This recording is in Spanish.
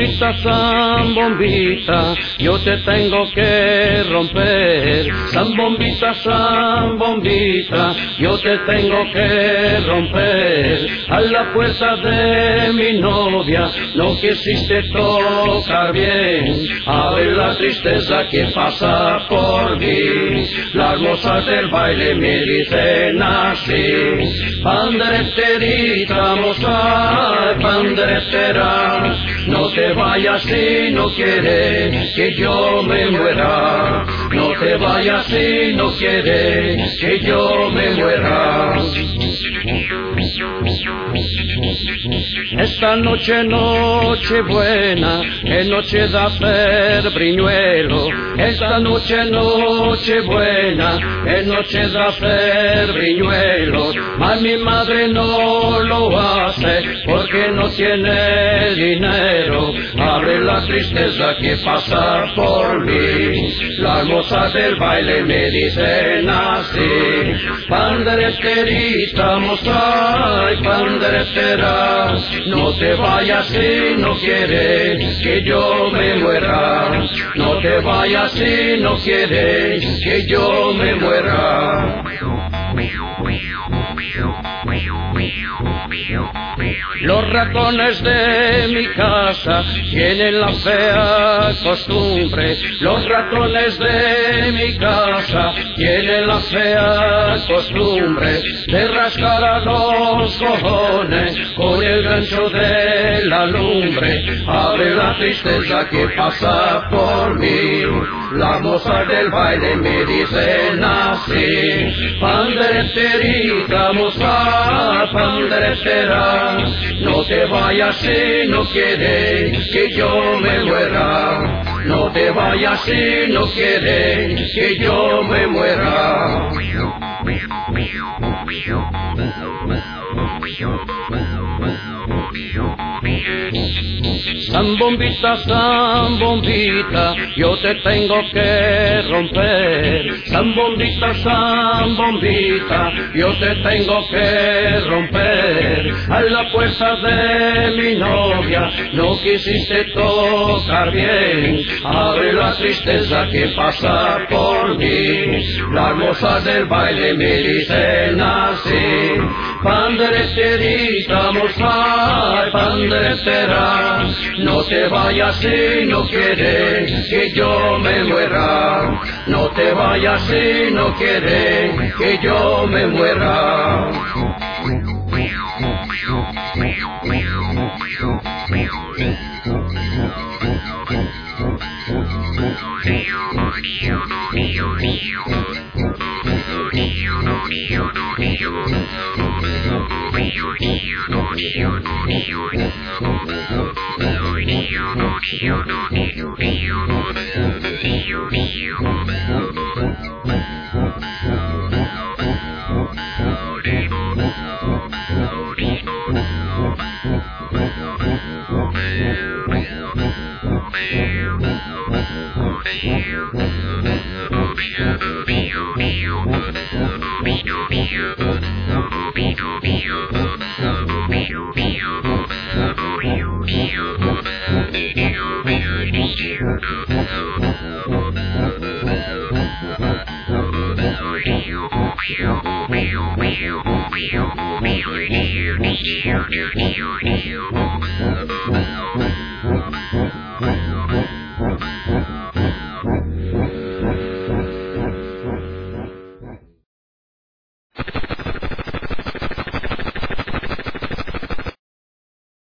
zambombita, yo te tengo que romper. Zambombita, yo te tengo que romper. A la puerta de mi novia no quisiste tocar bien. Abre la tristeza que pasa por mí. Las mozas del baile me dicen así: pandereterita, moza, panderetera, no te vayas si no quieres que yo me muera. No te vayas si no quieres que yo me muera. Esta noche, noche buena, es noche de hacer briñuelo. Esta noche, noche buena, es noche de hacer briñuelo. Mas mi madre no lo hace porque no tiene dinero. Abre la tristeza que pasa por mí. Las mozas del baile me dicen así: pandereterita, moza, panderetera, no te vayas si no quieres que yo me muera. No te vayas si no quieres que yo me muera. Los ratones de mi casa tienen la fea costumbre. Los ratones de mi casa tienen la fea costumbre de rascar a los cojones con el gancho de la lumbre. Abre la tristeza que pasa por mí. Las mozas del baile me dicen así: pandereterita, moza, panderetera, no te vayas si no quieres que yo me muera. No te vayas si no quieres que yo me muera. Zambombita, yo te tengo que romper. Zambombita, yo te tengo que romper. A la puerta de mi novia no quisiste tocar bien. Abre la tristeza que pasa por mí. Las mozas del baile me dicen así: pandereterita, moza, panderetera, no te vayas si no quieres que yo me muera. No te vayas si no quieres que yo me muera.